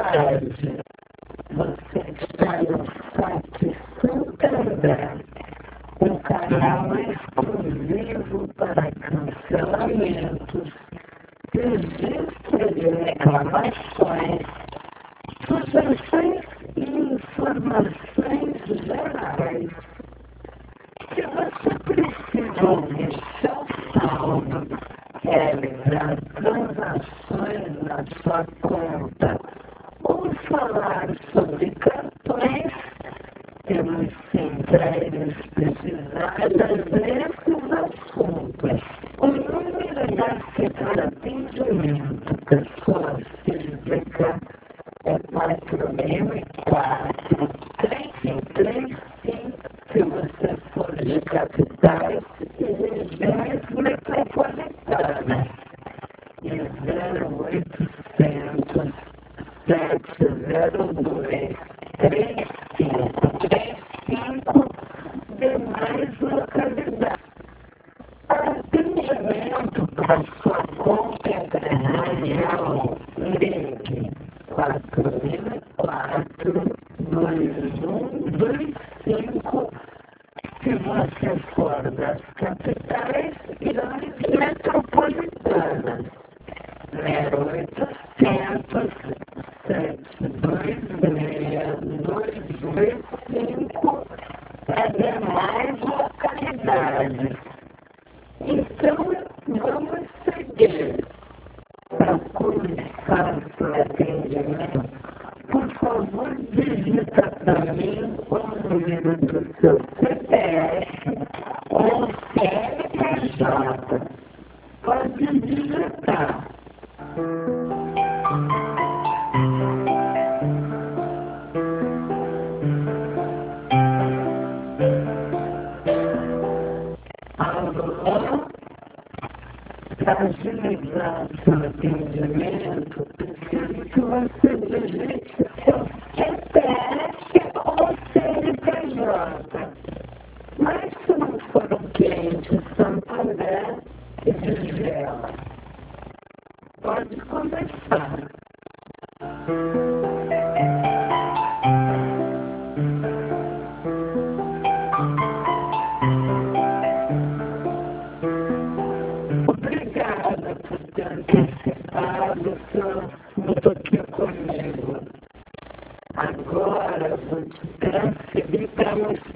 tarde. Você está no FAQ Santander, um canal exclusivo para cancelamentos, registro de reclamações, sugestões e informações gerais. Se você precisa ouvir seu saldo, realizar transações na sua conta ou falar sobre cartões, temos sempre especializadas nesses assuntos. O número da setor atendimento pessoa física é 4.004-335. Se você for de capitais e regiões metropolitanas, e 0800-702-3535 demais localidades. Atendimento para sua conta empresarial, ligue 4004-2125 se você for das capitais e das metropolitanas. 0800-726-285 é demais localidades. Então, vamos seguir. Procure fácil atendimento. Por favor, digita para mim o número do seu CPF ou CNPJ. Pode digitar. Alô? Para agilizar seu atendimento, preciso que você digite seu CPF ou CNPJ. Mas se não for o cliente Santander, digela. Pode começar. Obrigada por ter antecipado seu assunto aqui comigo. Agora vou te transferir para uma